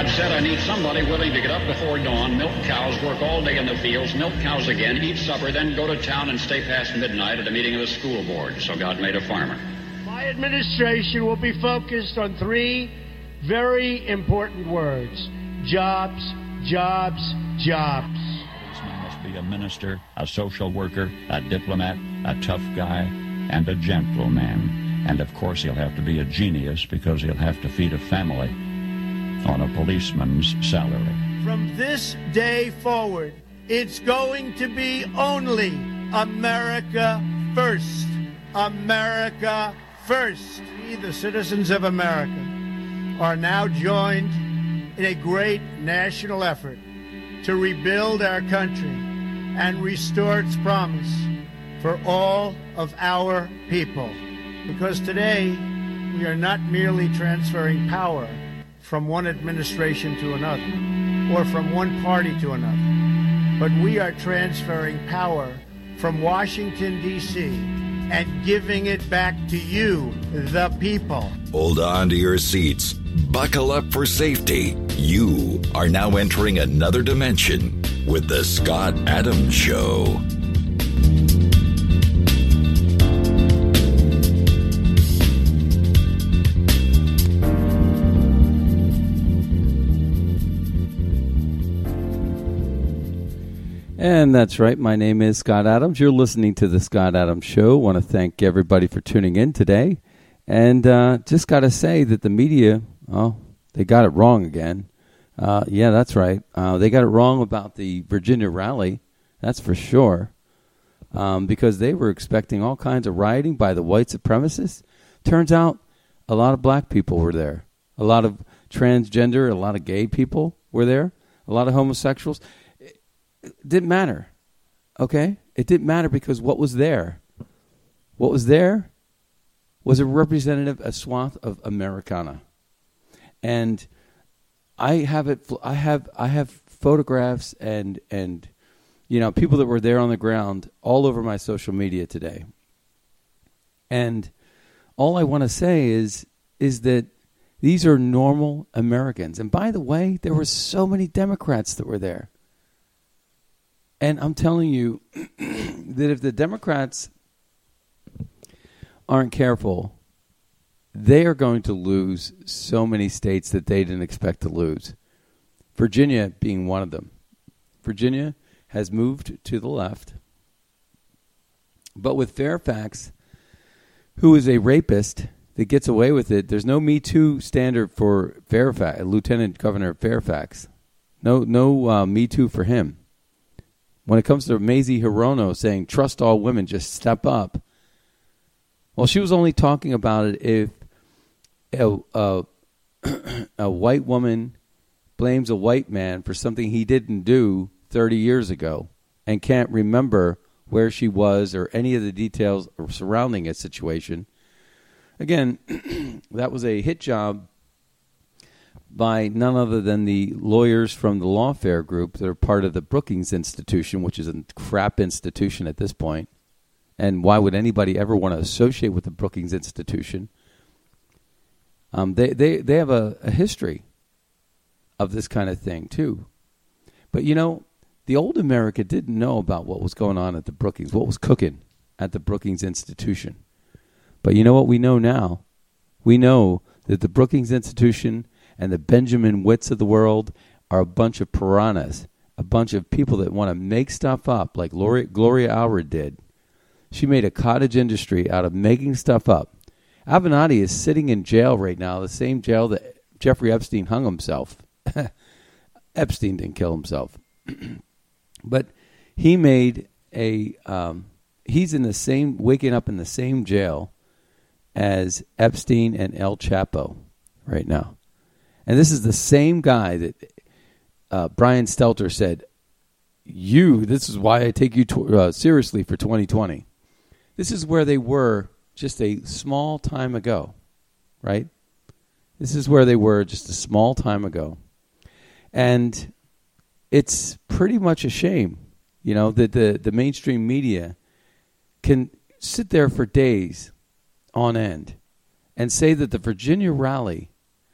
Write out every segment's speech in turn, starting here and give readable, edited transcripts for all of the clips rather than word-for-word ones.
God said, I need somebody willing to get up before dawn, milk cows, work all day in the fields, milk cows again, eat supper, then go to town and stay past midnight at a meeting of the school board. So God made a farmer. My administration will be focused on three very important words: jobs, jobs, jobs. This man must be a minister, a social worker, a diplomat, a tough guy, and a gentleman. And of course he'll have to be a genius because he'll have to feed a family on a policeman's salary. From this day forward, it's going to be only America first. America first. We, the citizens of America, are now joined in a great national effort to rebuild our country and restore its promise for all of our people. Because today, we are not merely transferring power from one administration to another, or from one party to another, but we are transferring power from Washington, D.C., and giving it back to you, the people. Hold on to your seats. Buckle up for safety. You are now entering another dimension with The Scott Adams Show. And that's right. My name is Scott Adams. You're listening to The Scott Adams Show. I want to thank everybody for tuning in today. And just got to say that the media, they got it wrong again. Yeah, that's right. They got it wrong about the Virginia rally. That's for sure. Because they were expecting all kinds of rioting by the white supremacists. Turns out a lot of black people were there. A lot of transgender, a lot of gay people were there. A lot of homosexuals. It didn't matter, okay? It didn't matter because what was there? What was there was a representative, a swath of Americana. And I have photographs and people that were there on the ground all over my social media today. And all I want to say is that these are normal Americans. And by the way, there were so many Democrats that were there. And I'm telling you that if the Democrats aren't careful, they are going to lose so many states that they didn't expect to lose. Virginia being one of them. Virginia has moved to the left. But with Fairfax, who is a rapist that gets away with it, there's no Me Too standard for Fairfax, Lieutenant Governor Fairfax. No Me Too for him. When it comes to Mazie Hirono saying, trust all women, just step up. Well, she was only talking about it if a white woman blames a white man for something he didn't do 30 years ago and can't remember where she was or any of the details surrounding a situation. Again, that was a hit job by none other than the lawyers from the Lawfare Group that are part of the Brookings Institution, which is a crap institution at this point. And why would anybody ever want to associate with the Brookings Institution? They have a history of this kind of thing, too. But, the old America didn't know about what was going on at the Brookings, what was cooking at the Brookings Institution. But you know what we know now? We know that the Brookings Institution and the Benjamin Witts of the world are a bunch of piranhas, a bunch of people that want to make stuff up like Gloria Allred did. She made a cottage industry out of making stuff up. Avenatti is sitting in jail right now, the same jail that Jeffrey Epstein hung himself. Epstein didn't kill himself. But he made he's in the same, waking up in the same jail as Epstein and El Chapo right now. And this is the same guy that Brian Stelter said, this is why I take you seriously for 2020. This is where they were just a small time ago, right? This is where they were just a small time ago. And it's pretty much a shame, that the mainstream media can sit there for days on end and say that the Virginia rally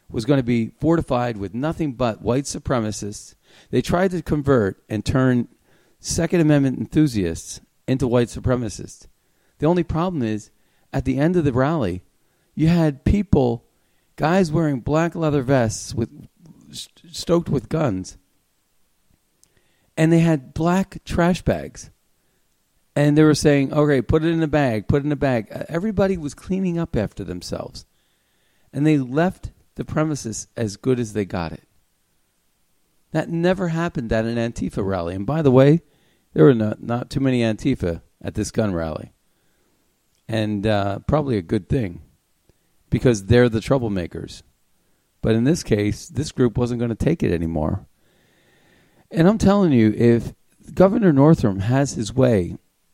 was going to be fortified with nothing but white supremacists. They tried to convert and turn Second Amendment enthusiasts into white supremacists. The only problem is, at the end of the rally, you had people, guys wearing black leather vests stoked with guns, and they had black trash bags. And they were saying, okay, put it in a bag, put it in a bag. Everybody was cleaning up after themselves. And they left the premises as good as they got it. That never happened at an Antifa rally. And by the way, there were not too many Antifa at this gun rally. And probably a good thing, because they're the troublemakers. But in this case, this group wasn't going to take it anymore. And I'm telling you, if Governor Northam has his way,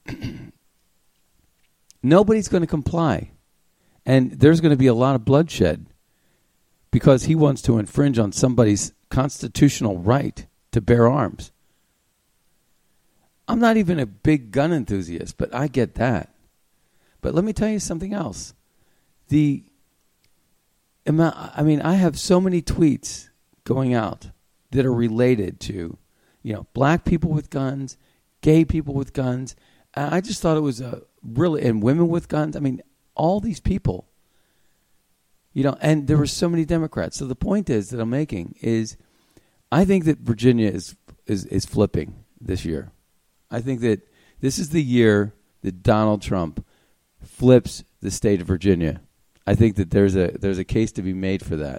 nobody's going to comply. And there's going to be a lot of bloodshed because he wants to infringe on somebody's constitutional right to bear arms. I'm not even a big gun enthusiast, but I get that. But let me tell you something else. I have so many tweets going out that are related to, black people with guns, gay people with guns. I just thought it was and women with guns. I mean, all these people, and there were so many Democrats. So the point that I'm making is, I think that Virginia is flipping this year. I think that this is the year that Donald Trump flips the state of Virginia. I think that there's a case to be made for that.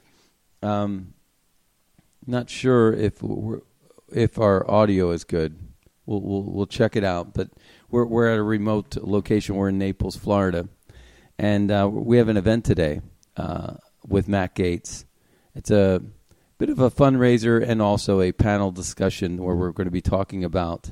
Not sure if our audio is good. We'll check it out. But we're at a remote location. We're in Naples, Florida, and we have an event today with Matt Gaetz. It's a bit of a fundraiser and also a panel discussion where we're going to be talking about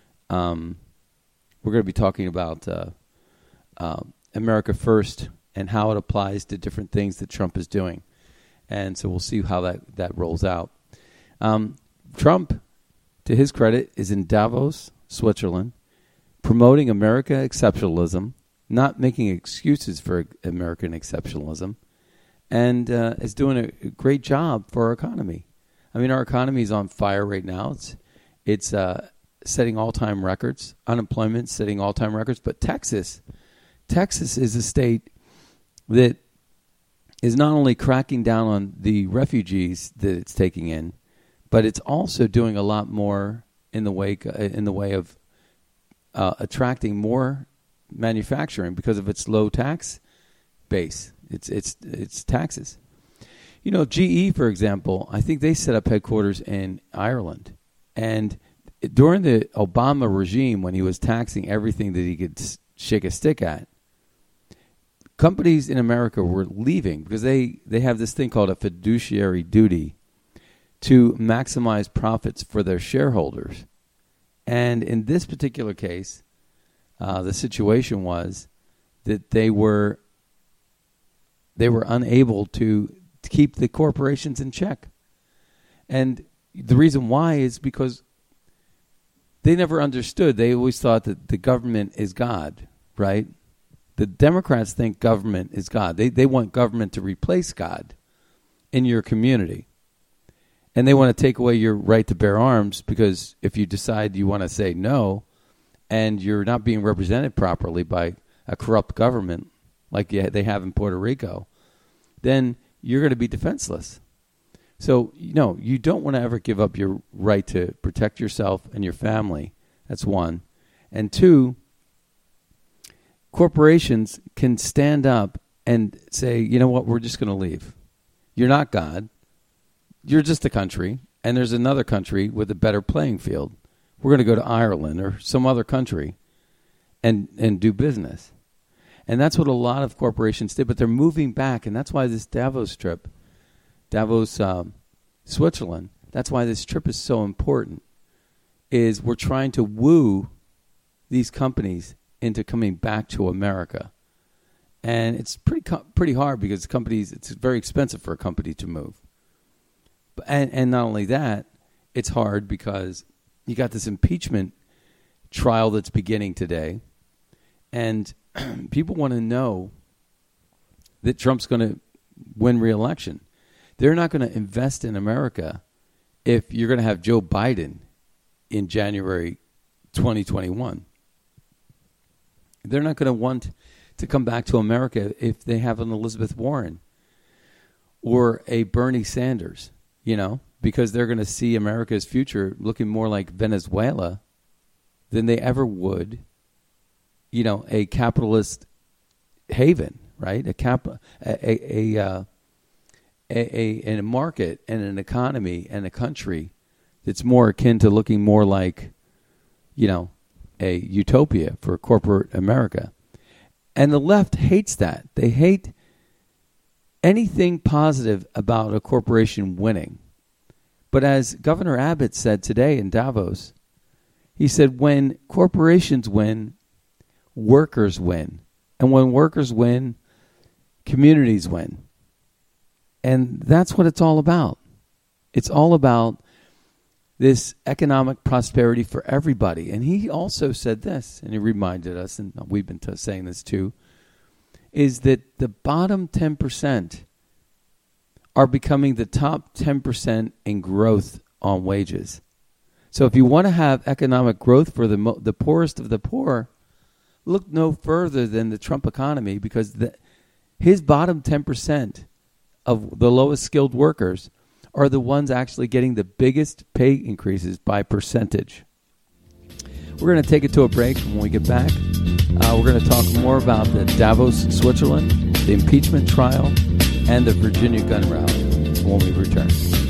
America First and how it applies to different things that Trump is doing. And so we'll see how that rolls out. Trump, to his credit, is in Davos, Switzerland, promoting America exceptionalism, not making excuses for American exceptionalism, and is doing a great job for our economy. I mean, our economy is on fire right now. It's setting all-time records. Unemployment setting all-time records. But Texas is a state that is not only cracking down on the refugees that it's taking in, but it's also doing a lot more in the way of attracting more manufacturing because of its low tax base. It's taxes. GE, for example, I think they set up headquarters in Ireland, and during the Obama regime, when he was taxing everything that he could shake a stick at, companies in America were leaving because they have this thing called a fiduciary duty to maximize profits for their shareholders. And in this particular case, the situation was that they were unable to keep the corporations in check. And the reason why is because they never understood. They always thought that the government is God, right? The Democrats think government is God. They want government to replace God in your community. And they want to take away your right to bear arms because if you decide you want to say no and you're not being represented properly by a corrupt government like they have in Puerto Rico, then you're going to be defenseless. So, you don't want to ever give up your right to protect yourself and your family. That's one. And two, corporations can stand up and say, you know what, we're just going to leave. You're not God. You're just a country, and there's another country with a better playing field. We're going to go to Ireland or some other country and do business. And that's what a lot of corporations did, but they're moving back, and that's why this Davos trip, Switzerland, that's why this trip is so important, is we're trying to woo these companies into coming back to America. And it's pretty hard because it's very expensive for a company to move. And not only that, it's hard because you got this impeachment trial that's beginning today, and people want to know that Trump's going to win re-election. They're not going to invest in America if you're going to have Joe Biden in January 2021. They're not going to want to come back to America if they have an Elizabeth Warren or a Bernie Sanders, because they're going to see America's future looking more like Venezuela than they ever would, a capitalist haven, right? A market and an economy and a country that's more akin to looking more like, a utopia for corporate America. And the left hates that. They hate anything positive about a corporation winning. But as Governor Abbott said today in Davos, he said when corporations win, workers win. And when workers win, communities win. And that's what it's all about. It's all about this economic prosperity for everybody. And he also said this, and he reminded us, and we've been saying this too, is that the bottom 10% are becoming the top 10% in growth on wages. So if you want to have economic growth for the poorest of the poor, look no further than the Trump economy, because his bottom 10% of the lowest skilled workers are the ones actually getting the biggest pay increases by percentage. We're going to take it to a break. When we get back, we're going to talk more about the Davos, Switzerland, the impeachment trial, and the Virginia gun rally when we return.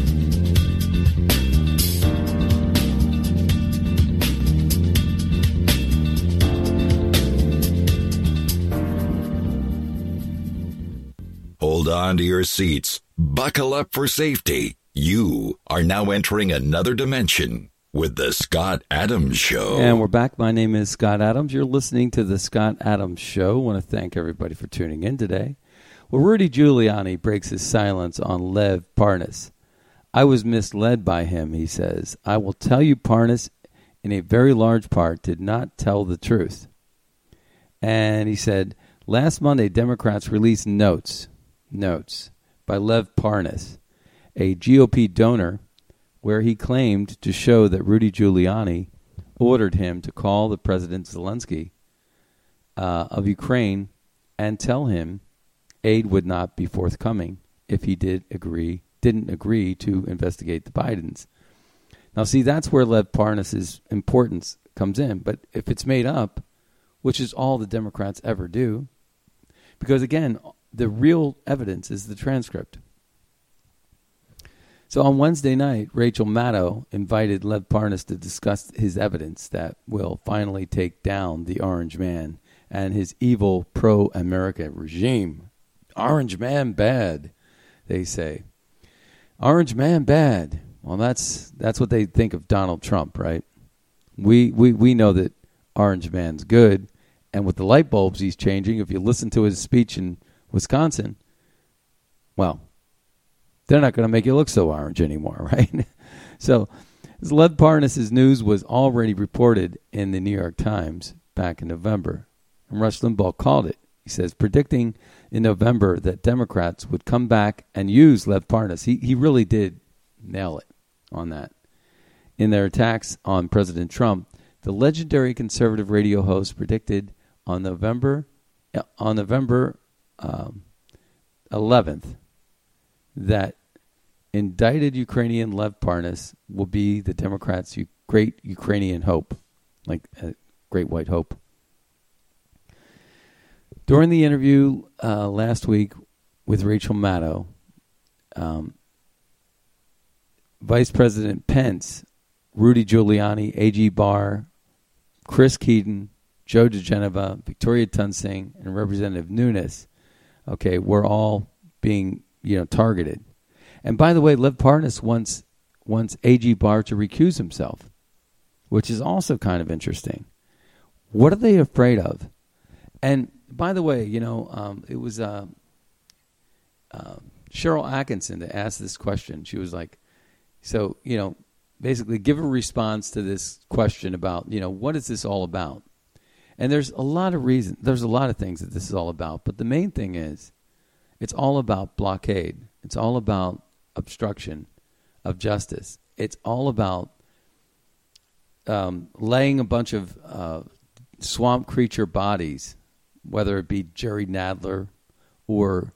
Hold on to your seats. Buckle up for safety. You are now entering another dimension with the Scott Adams Show. And we're back. My name is Scott Adams. You're listening to the Scott Adams Show. I want to thank everybody for tuning in today. Well, Rudy Giuliani breaks his silence on Lev Parnas. I was misled by him, he says. I will tell you Parnas, in a very large part, did not tell the truth. And he said, last Monday, Democrats released notes by Lev Parnas, a GOP donor, where he claimed to show that Rudy Giuliani ordered him to call the President Zelensky of Ukraine and tell him aid would not be forthcoming if he didn't agree to investigate the Bidens. Now, see, that's where Lev Parnas' importance comes in. But if it's made up, which is all the Democrats ever do, because, again, the real evidence is the transcript. So on Wednesday night, Rachel Maddow invited Lev Parnas to discuss his evidence that will finally take down the Orange Man and his evil pro-America regime. Orange Man bad, they say. Orange Man bad. Well, that's what they think of Donald Trump, right? We know that Orange Man's good, and with the light bulbs he's changing, if you listen to his speech in Wisconsin, well, they're not going to make you look so orange anymore, right? So Lev Parnas' news was already reported in the New York Times back in November, and Rush Limbaugh called it. He says, predicting in November that Democrats would come back and use Lev Parnas. He really did nail it on that. In their attacks on President Trump, the legendary conservative radio host predicted on November 11th that indicted Ukrainian Lev Parnas will be the Democrats' great Ukrainian hope, like a great white hope. During the interview last week with Rachel Maddow, Vice President Pence, Rudy Giuliani, A.G. Barr, Chris Keaton, Joe DeGeneva, Victoria Tunsing, and Representative Nunes, were all being targeted. And by the way, Lev Parnas wants A.G. Barr to recuse himself, which is also kind of interesting. What are they afraid of? And by the way, it was Cheryl Atkinson that asked this question. She was like, so, basically give a response to this question about, what is this all about? And there's a lot of reasons. There's a lot of things that this is all about. But the main thing is it's all about blockade. It's all about obstruction of justice. It's all about laying a bunch of swamp creature bodies, whether it be Jerry Nadler or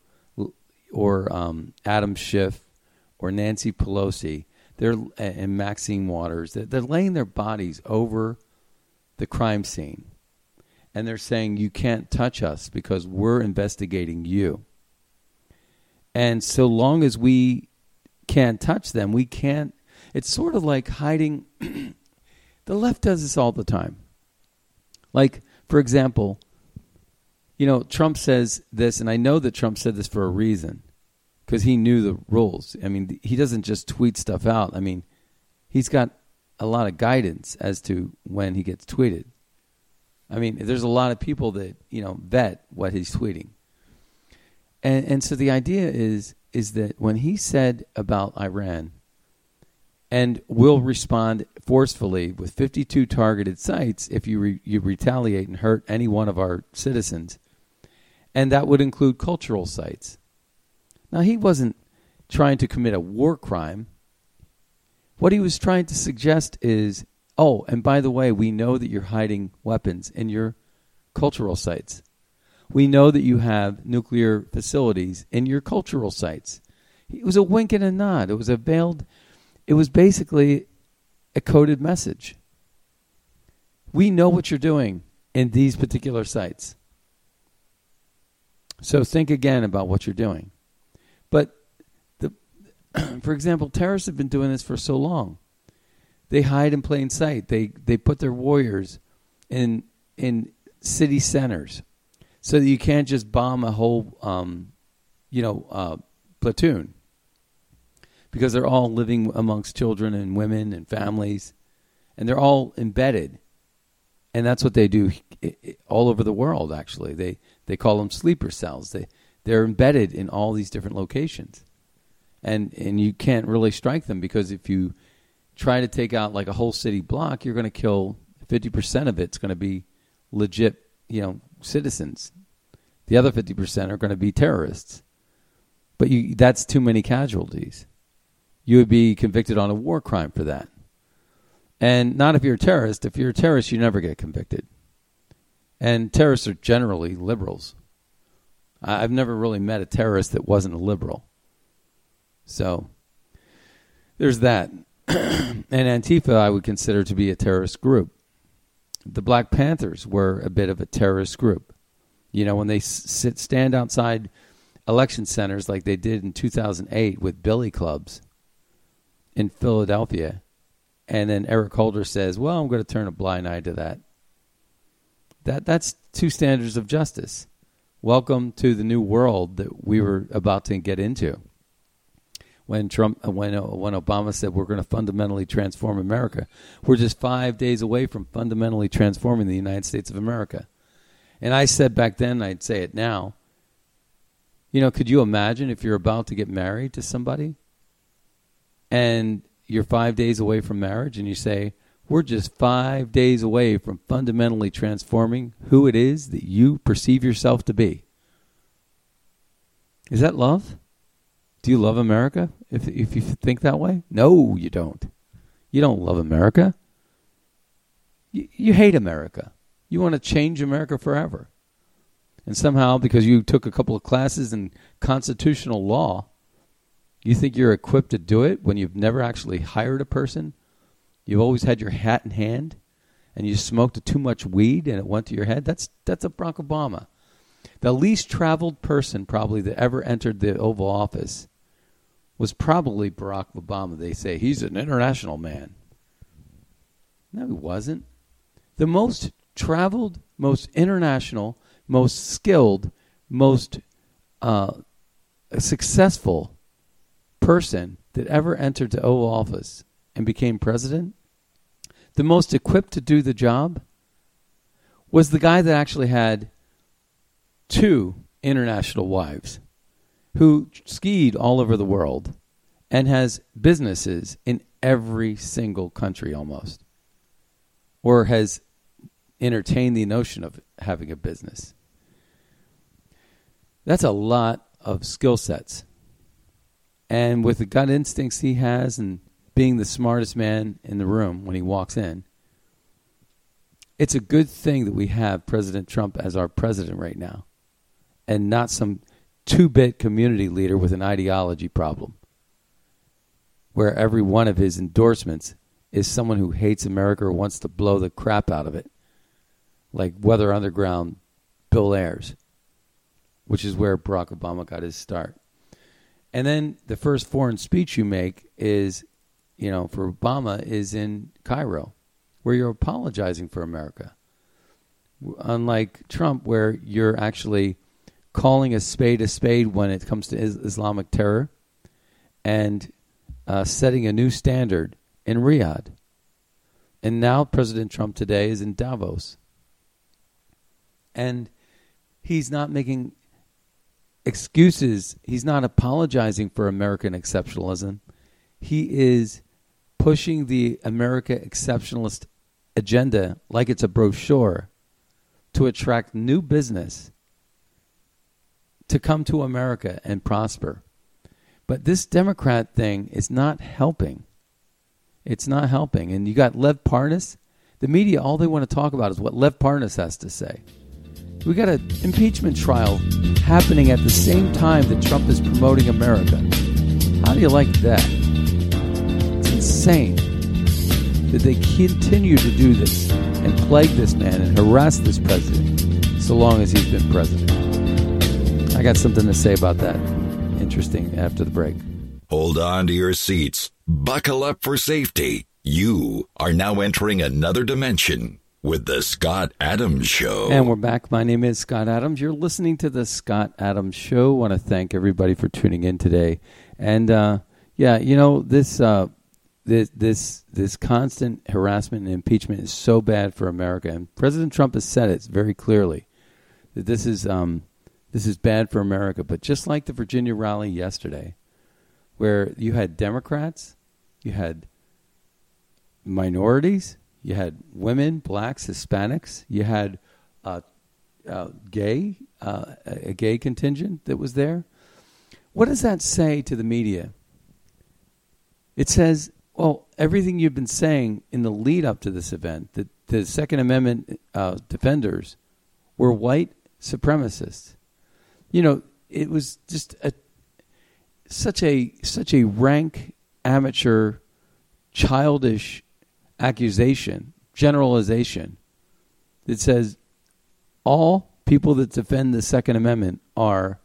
Adam Schiff or Nancy Pelosi, and Maxine Waters. They're laying their bodies over the crime scene, and they're saying you can't touch us because we're investigating you. And so long as we can't touch them, we can't. It's sort of like hiding. The left does this all the time. Like, for example, Trump says this, and I know that Trump said this for a reason, because he knew the rules. I mean, he doesn't just tweet stuff out. I mean, he's got a lot of guidance as to when he gets tweeted. I mean, there's a lot of people that, vet what he's tweeting. And so the idea is that when he said about Iran, and will respond forcefully with 52 targeted sites if you retaliate and hurt any one of our citizens, and that would include cultural sites. Now, he wasn't trying to commit a war crime. What he was trying to suggest is, oh, and by the way, we know that you're hiding weapons in your cultural sites. We know that you have nuclear facilities in your cultural sites. It was a wink and a nod. It was basically a coded message. We know what you're doing in these particular sites. So think again about what you're doing. But, for example, terrorists have been doing this for so long. They hide in plain sight. They put their warriors in city centers so that you can't just bomb a whole, platoon. Because they're all living amongst children and women and families. And they're all embedded. And that's what they do all over the world, actually. They call them sleeper cells. They're embedded in all these different locations. And you can't really strike them, because if you try to take out like a whole city block, you're going to kill 50% of it's going to be legit, citizens. The other 50% are going to be terrorists. But that's too many casualties. You would be convicted on a war crime for that. And not if you're a terrorist. If you're a terrorist, you never get convicted. And terrorists are generally liberals. I've never really met a terrorist that wasn't a liberal. So there's that. And Antifa I would consider to be a terrorist group. The Black Panthers were a bit of a terrorist group. When they stand outside election centers like they did in 2008 with billy clubs in Philadelphia, and then Eric Holder says, well, I'm going to turn a blind eye to that. That's two standards of justice. Welcome to the new world that we were about to get into. When Obama said we're going to fundamentally transform America, we're just 5 days away from fundamentally transforming the United States of America. And I said back then, I'd say it now, could you imagine if you're about to get married to somebody and you're 5 days away from marriage and you say, we're just 5 days away from fundamentally transforming who it is that you perceive yourself to be? Is that love? Do you love America if you think that way? No, you don't. You don't love America. You hate America. You want to change America forever. And somehow, because you took a couple of classes in constitutional law, you think you're equipped to do it when you've never actually hired a person? You've always had your hat in hand, and you smoked too much weed and it went to your head? That's a Barack Obama. The least traveled person probably that ever entered the Oval Office was probably Barack Obama. They say he's an international man. No, he wasn't. The most traveled, most international, most skilled, most successful person that ever entered the Oval Office and became president, the most equipped to do the job, was the guy that actually had 2 international wives, who skied all over the world and has businesses in every single country almost, or has entertained the notion of having a business. That's a lot of skill sets. And with the gut instincts he has and being the smartest man in the room when he walks in, it's a good thing that we have President Trump as our president right now and not some two-bit community leader with an ideology problem where every one of his endorsements is someone who hates America or wants to blow the crap out of it, like Weather Underground Bill Ayers, which is where Barack Obama got his start. And then the first foreign speech you make is, for Obama, is in Cairo, where you're apologizing for America. Unlike Trump, where you're actually calling a spade when it comes to Islamic terror and setting a new standard in Riyadh. And now President Trump today is in Davos. And he's not making excuses. He's not apologizing for American exceptionalism. He is pushing the America exceptionalist agenda like it's a brochure to attract new business to come to America and prosper. But this Democrat thing is not helping. It's not helping. And you got Lev Parnas. The media, all they want to talk about is what Lev Parnas has to say. We got an impeachment trial happening at the same time that Trump is promoting America. How do you like that? It's insane that they continue to do this and plague this man and harass this president so long as he's been president. I got something to say about that. Interesting after the break. Hold on to your seats. Buckle up for safety. You are now entering another dimension with the Scott Adams Show. And we're back. My name is Scott Adams. You're listening to the Scott Adams Show. I want to thank everybody for tuning in today. And this constant harassment and impeachment is so bad for America. And President Trump has said it very clearly that this is bad for America. But just like the Virginia rally yesterday, where you had Democrats, you had minorities, you had women, blacks, Hispanics. You had a gay contingent that was there. What does that say to the media? It says, well, everything you've been saying in the lead up to this event, that the Second Amendment defenders were white supremacists. It was just such a rank, amateur, childish accusation, generalization that says all people that defend the Second Amendment are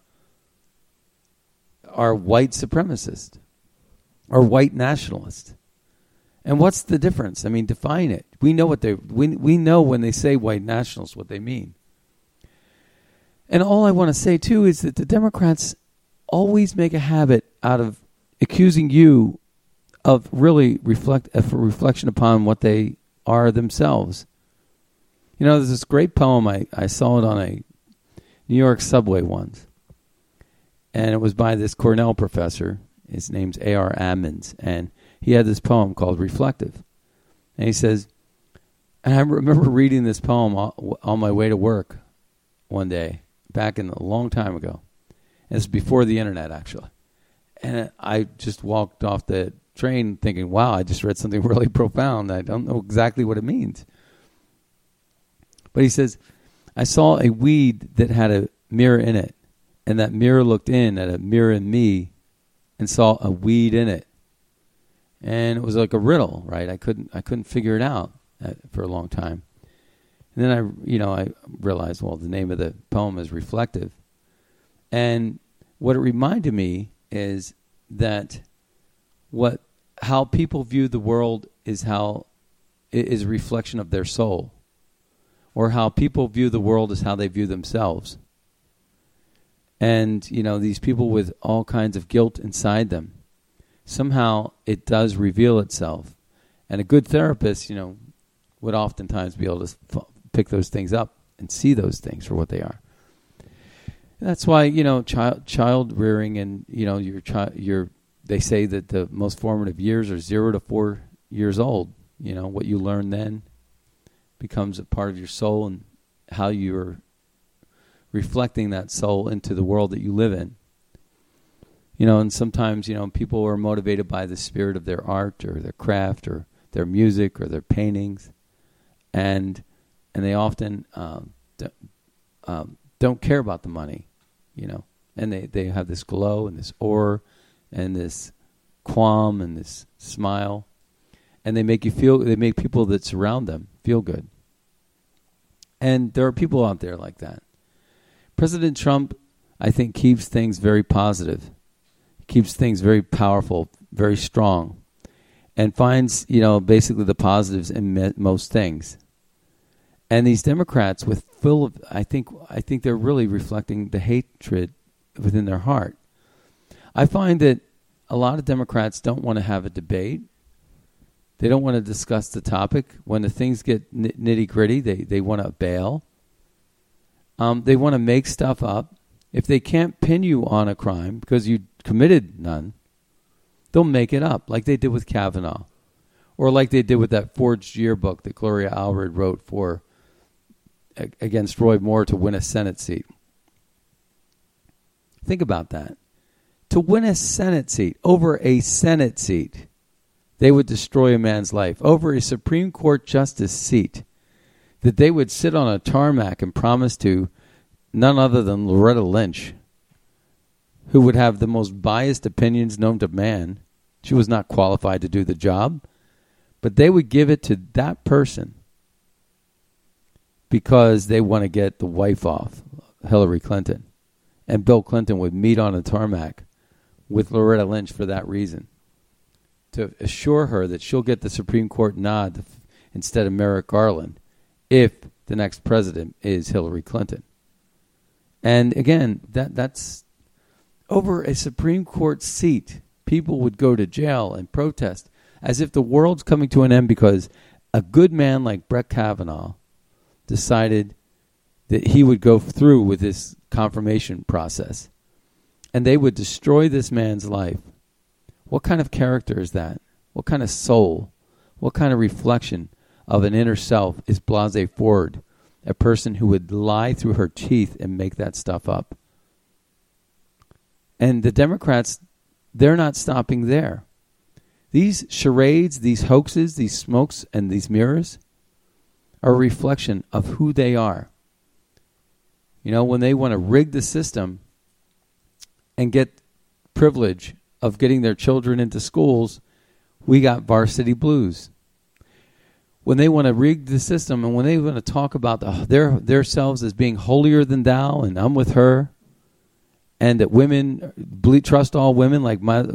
white supremacists or white nationalists. And what's the difference? I mean, define it. We know we know when they say white nationalists what they mean. And all I want to say too is that the Democrats always make a habit out of accusing you of really reflection upon what they are themselves. There's this great poem, I saw it on a New York subway once, and it was by this Cornell professor. His name's A.R. Ammons, and he had this poem called Reflective. And he says, and I remember reading this poem on my way to work one day, back in a long time ago. And it's before the internet, actually. And I just walked off the train thinking, wow, I just read something really profound. I don't know exactly what it means. But he says, I saw a weed that had a mirror in it, and that mirror looked in at a mirror in me and saw a weed in it. And it was like a riddle, right? I couldn't figure it out for a long time. And then I realized, well, the name of the poem is Reflective. And what it reminded me is that how people view the world is a reflection of their soul, or how people view the world is how they view themselves. And these people with all kinds of guilt inside them, somehow it does reveal itself. And a good therapist, would oftentimes be able to pick those things up and see those things for what they are. That's why child rearing and they say that the most formative years are 0 to 4 years old. What you learn then becomes a part of your soul, and how you're reflecting that soul into the world that you live in. And sometimes, people are motivated by the spirit of their art or their craft or their music or their paintings. And they often don't care about the money, And they have this glow and this aura and this qualm and this smile. And they make people that surround them feel good. And there are people out there like that. President Trump, I think, keeps things very positive. Keeps things very powerful, very strong, and finds, basically the positives in most things. And these Democrats, I think they're really reflecting the hatred within their heart. I find that a lot of Democrats don't want to have a debate. They don't want to discuss the topic. When the things get nitty-gritty, they want to bail. They want to make stuff up. If they can't pin you on a crime because you committed none, they'll make it up, like they did with Kavanaugh, or like they did with that forged yearbook that Gloria Allred wrote against Roy Moore to win a Senate seat. Think about that. To win a Senate seat, over a Senate seat, they would destroy a man's life. Over a Supreme Court justice seat, that they would sit on a tarmac and promise to none other than Loretta Lynch, who would have the most biased opinions known to man. She was not qualified to do the job, but they would give it to that person because they want to get the wife off, Hillary Clinton. And Bill Clinton would meet on a tarmac with Loretta Lynch for that reason, to assure her that she'll get the Supreme Court nod instead of Merrick Garland if the next president is Hillary Clinton. And again, that's over a Supreme Court seat. People would go to jail and protest as if the world's coming to an end because a good man like Brett Kavanaugh decided that he would go through with this confirmation process. And they would destroy this man's life. What kind of character is that? What kind of soul? What kind of reflection of an inner self is Blasey Ford, a person who would lie through her teeth and make that stuff up? And the Democrats, they're not stopping there. These charades, these hoaxes, these smokes, and these mirrors are a reflection of who they are. When they want to rig the system and get privilege of getting their children into schools, we got Varsity Blues. When they want to rig the system and when they want to talk about their selves as being holier than thou and I'm with her, and that women trust all women, like Mazie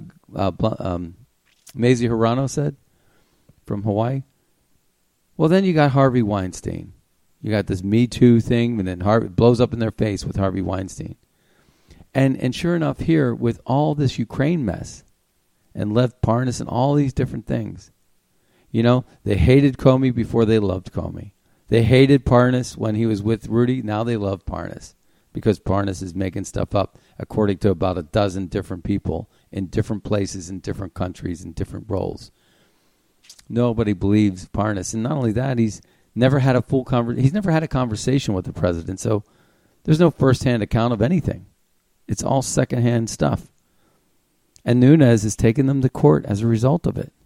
Hirono said from Hawaii. Well, then you got Harvey Weinstein. You got this Me Too thing, and then Harvey blows up in their face with Harvey Weinstein. And sure enough, here with all this Ukraine mess and Lev Parnas and all these different things, they hated Comey before they loved Comey. They hated Parnas when he was with Rudy. Now they love Parnas because Parnas is making stuff up according to about a dozen different people in different places, in different countries, in different roles. Nobody believes Parnas. And not only that, he's never had a he's never had a conversation with the president. So there's no first-hand account of anything. It's all secondhand stuff. And Nunes has taken them to court as a result of it.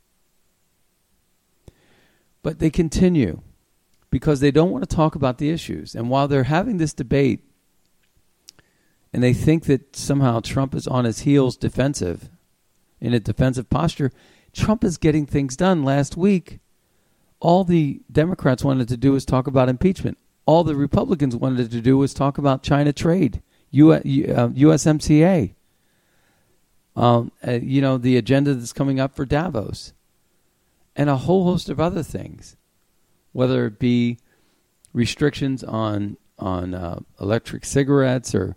But they continue because they don't want to talk about the issues. And while they're having this debate and they think that somehow Trump is on his heels defensive, in a defensive posture, Trump is getting things done. Last week, all the Democrats wanted to do was talk about impeachment. All the Republicans wanted to do was talk about China trade, USMCA, the agenda that's coming up for Davos, and a whole host of other things, whether it be restrictions on electric cigarettes or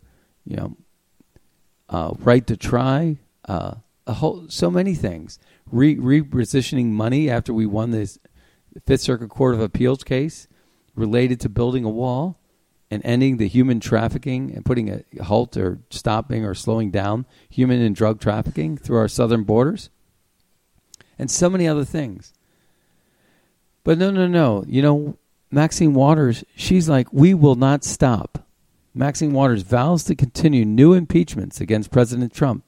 right to try, so many things. Repositioning money after we won this Fifth Circuit Court of Appeals case related to building a wall and ending the human trafficking and putting a halt or stopping or slowing down human and drug trafficking through our southern borders, and so many other things. But no. Maxine Waters, she's like, we will not stop Maxine Waters vows to continue new impeachments against President Trump.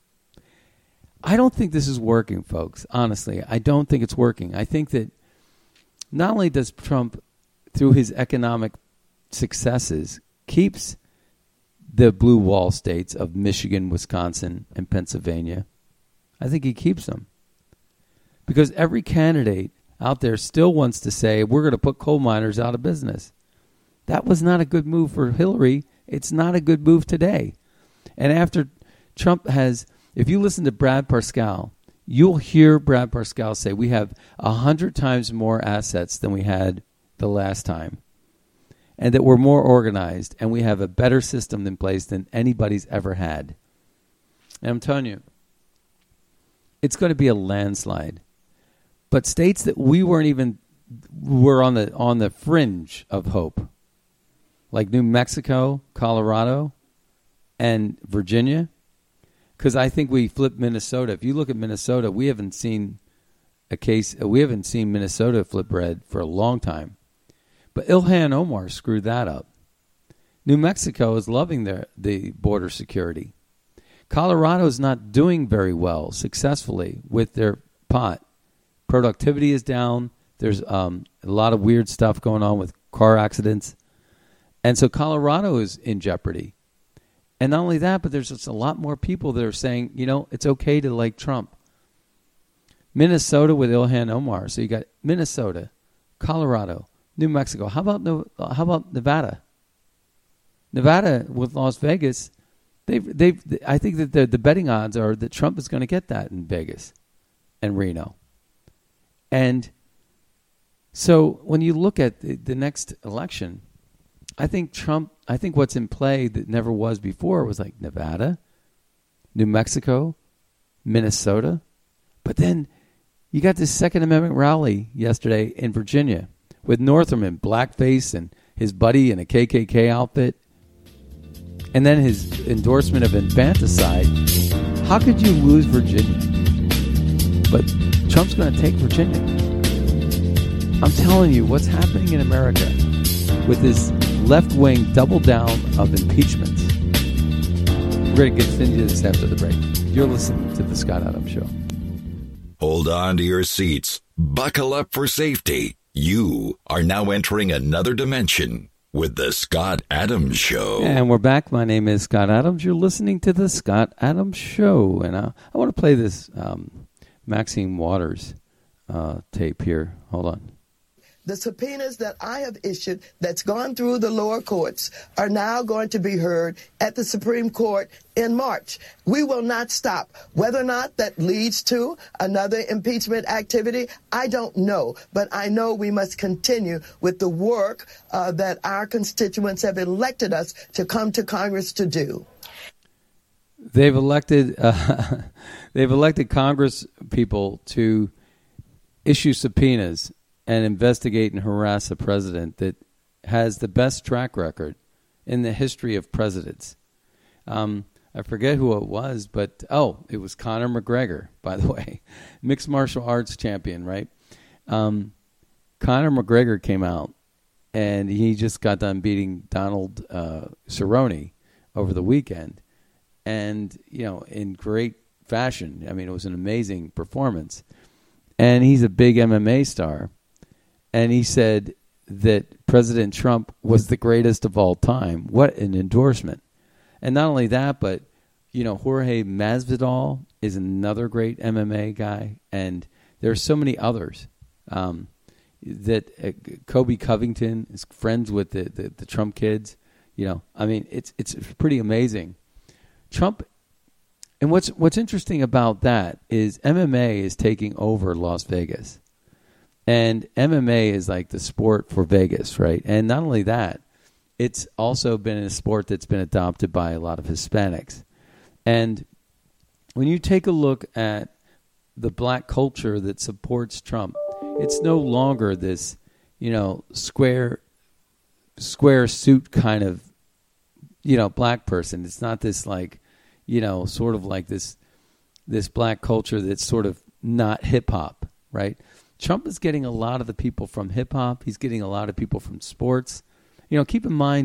I don't think this is working, folks. Honestly, I don't think it's working. I think that not only does Trump, through his economic successes, keeps the blue wall states of Michigan, Wisconsin, and Pennsylvania, I think he keeps them. Because every candidate out there still wants to say, we're going to put coal miners out of business. That was not a good move for Hillary. It's not a good move today. And after Trump has, if you listen to Brad Parscale, you'll hear Brad Parscale say, we have 100 times more assets than we had the last time. And that we're more organized and we have a better system in place than anybody's ever had. And I'm telling you, it's going to be a landslide. But states that we weren't even, were on the fringe of hope, like New Mexico, Colorado, and Virginia, because I think we flipped Minnesota. If you look at Minnesota, we haven't seen Minnesota flip red for a long time. But Ilhan Omar screwed that up. New Mexico is loving the border security. Colorado is not doing very well successfully with their pot. Productivity is down. There's a lot of weird stuff going on with car accidents. And so Colorado is in jeopardy. And not only that, but there's just a lot more people that are saying, it's okay to like Trump. Minnesota with Ilhan Omar. So you got Minnesota, Colorado, New Mexico. How about Nevada? Nevada with Las Vegas. I think that the betting odds are that Trump is going to get that in Vegas and Reno. And so when you look at the next election, I think what's in play that never was before was like Nevada, New Mexico, Minnesota. But then you got this Second Amendment rally yesterday in Virginia with Northam, blackface, and his buddy in a KKK outfit. And then his endorsement of infanticide. How could you lose Virginia? But Trump's going to take Virginia. I'm telling you, what's happening in America with this left-wing double down of impeachments. We're going to continue this after the break. You're listening to The Scott Adams Show. Hold on to your seats. Buckle up for safety. You are now entering another dimension with The Scott Adams Show. And we're back. My name is Scott Adams. You're listening to The Scott Adams Show. And I want to play this Maxine Waters tape here. Hold on. The subpoenas that I have issued that's gone through the lower courts are now going to be heard at the Supreme Court in March. We will not stop. Whether or not that leads to another impeachment activity, I don't know. But I know we must continue with the work that our constituents have elected us to come to Congress to do. They've elected Congress people to issue subpoenas and investigate and harass a president that has the best track record in the history of presidents. I forget who it was, but, it was Conor McGregor, by the way. Mixed martial arts champion, right? Conor McGregor came out, and he just got done beating Donald Cerrone over the weekend. And, in great fashion. I mean, it was an amazing performance. And he's a big MMA star. And he said that President Trump was the greatest of all time. What an endorsement. And not only that, but, Jorge Masvidal is another great MMA guy. And there are so many others that Kobe Covington is friends with the Trump kids. It's pretty amazing. Trump, and what's interesting about that is MMA is taking over Las Vegas. And MMA is like the sport for Vegas, right? And not only that, it's also been a sport that's been adopted by a lot of Hispanics. And when you take a look at the black culture that supports Trump, it's no longer this, square suit kind of, black person. It's not this like, sort of like this black culture that's sort of not hip hop, right? Trump is getting a lot of the people from hip hop. He's getting a lot of people from sports. Keep in mind that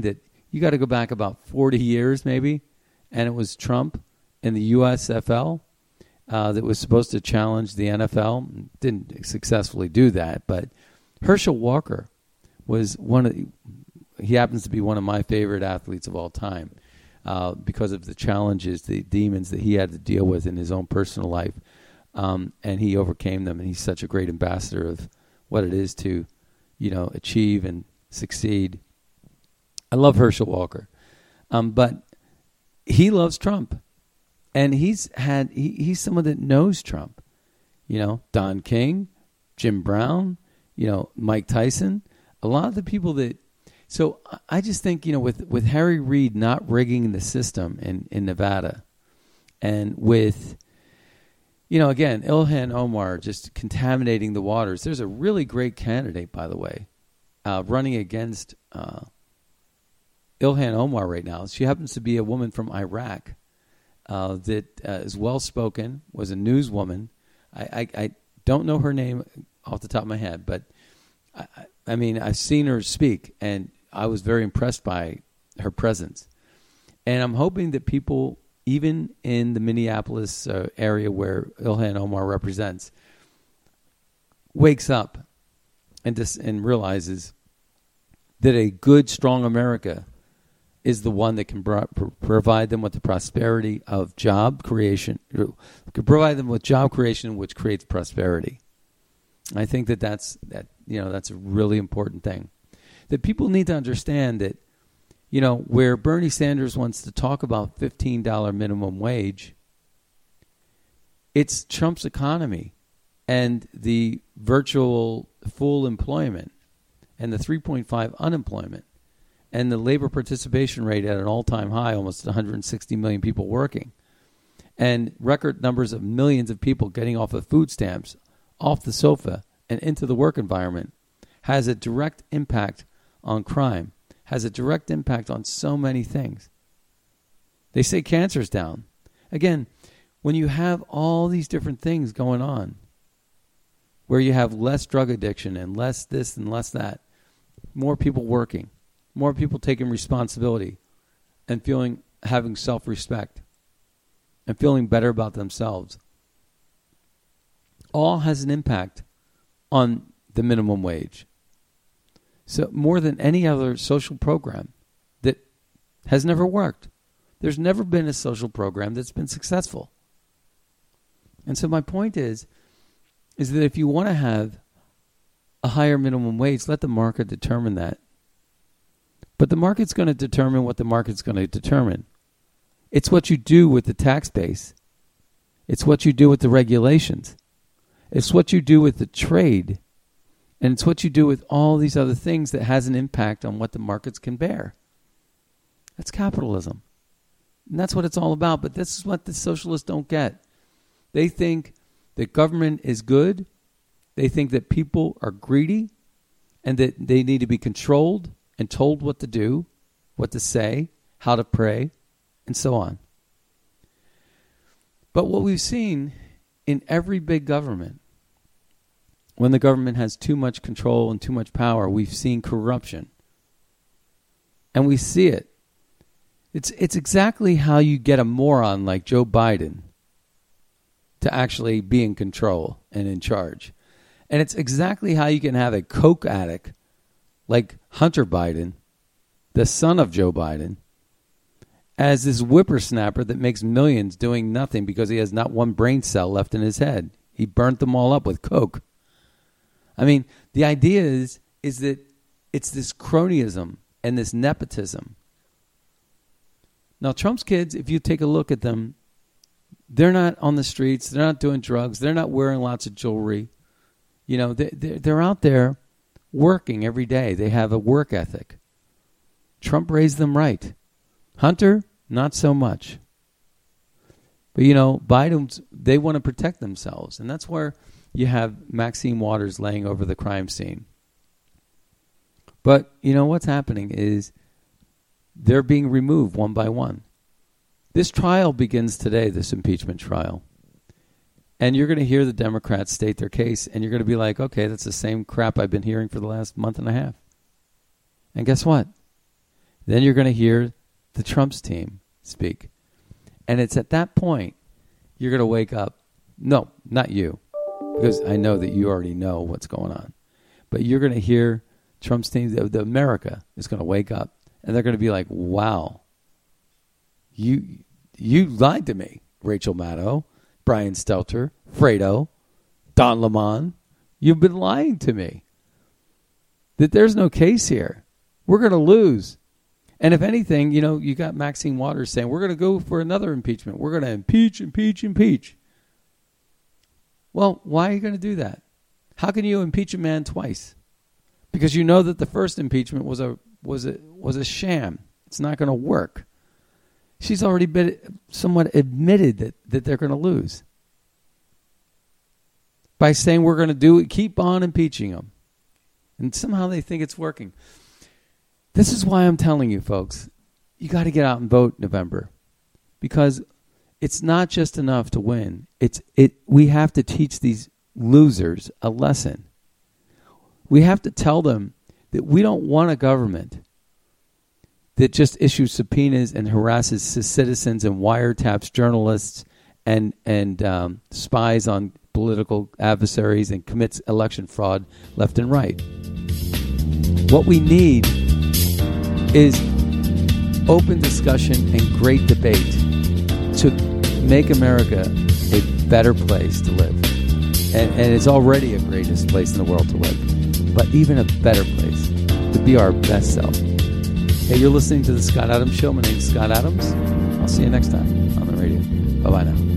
you got to go back about 40 years maybe, and it was Trump in the USFL that was supposed to challenge the NFL. Didn't successfully do that, but Herschel Walker was he happens to be one of my favorite athletes of all time because of the challenges, the demons that he had to deal with in his own personal life. And he overcame them, and he's such a great ambassador of what it is to, achieve and succeed. I love Herschel Walker. But he loves Trump. And he's someone that knows Trump. Don King, Jim Brown, Mike Tyson, a lot of the people that. So I just think, with Harry Reid not rigging the system in Nevada, and with, again, Ilhan Omar just contaminating the waters. There's a really great candidate, by the way, running against Ilhan Omar right now. She happens to be a woman from Iraq that is well-spoken, was a newswoman. I don't know her name off the top of my head, but I mean, I've seen her speak, and I was very impressed by her presence. And I'm hoping that people, even in the Minneapolis area where Ilhan Omar represents, wakes up and realizes that a good, strong America is the one that can provide them with the prosperity of job creation, can provide them with job creation, which creates prosperity. I think that's a really important thing. That people need to understand that, where Bernie Sanders wants to talk about $15 minimum wage, it's Trump's economy and the virtual full employment and the 3.5 unemployment and the labor participation rate at an all-time high, almost 160 million people working, and record numbers of millions of people getting off of food stamps, off the sofa, and into the work environment, has a direct impact on crime, has a direct impact on so many things. They say cancer's down. Again, when you have all these different things going on, where you have less drug addiction and less this and less that, more people working, more people taking responsibility and having self-respect and feeling better about themselves, all has an impact on the minimum wage. So more than any other social program that has never worked. There's never been a social program that's been successful. And so my point is that if you want to have a higher minimum wage, let the market determine that. But the market's going to determine what the market's going to determine. It's what you do with the tax base. It's what you do with the regulations. It's what you do with the trade. And it's what you do with all these other things that has an impact on what the markets can bear. That's capitalism. And that's what it's all about. But this is what the socialists don't get. They think that government is good. They think that people are greedy and that they need to be controlled and told what to do, what to say, how to pray, and so on. But what we've seen in every big government, when the government has too much control and too much power, we've seen corruption. And we see it. It's exactly how you get a moron like Joe Biden to actually be in control and in charge. And it's exactly how you can have a coke addict like Hunter Biden, the son of Joe Biden, as this whippersnapper that makes millions doing nothing because he has not one brain cell left in his head. He burnt them all up with coke. I mean, the idea is that it's this cronyism and this nepotism. Now, Trump's kids, if you take a look at them, they're not on the streets. They're not doing drugs. They're not wearing lots of jewelry. They're out there working every day. They have a work ethic. Trump raised them right. Hunter, not so much. But, Biden, they want to protect themselves. And that's where you have Maxine Waters laying over the crime scene. But, what's happening is they're being removed one by one. This trial begins today, this impeachment trial. And you're going to hear the Democrats state their case, and you're going to be like, okay, that's the same crap I've been hearing for the last month and a half. And guess what? Then you're going to hear the Trump's team speak. And it's at that point you're going to wake up. No, not you, because I know that you already know what's going on. But you're going to hear Trump's team, the America is going to wake up, and they're going to be like, wow, you lied to me, Rachel Maddow, Brian Stelter, Fredo, Don Lemon. You've been lying to me. That there's no case here. We're going to lose. And if anything, you got Maxine Waters saying, we're going to go for another impeachment. We're going to impeach. Well, why are you going to do that? How can you impeach a man twice? Because you know that the first impeachment was a sham. It's not going to work. She's already been somewhat admitted that they're going to lose by saying we're going to keep on impeaching them. And somehow they think it's working. This is why I'm telling you, folks, you got to get out and vote in November, because it's not just enough to win. We have to teach these losers a lesson. We have to tell them that we don't want a government that just issues subpoenas and harasses citizens and wiretaps journalists and spies on political adversaries and commits election fraud left and right. What we need is open discussion and great debate to make America a better place to live. And it's already a greatest place in the world to live, but even a better place to be our best self. Hey, you're listening to The Scott Adams Show. My name is Scott Adams. I'll see you next time on the radio. Bye-bye now.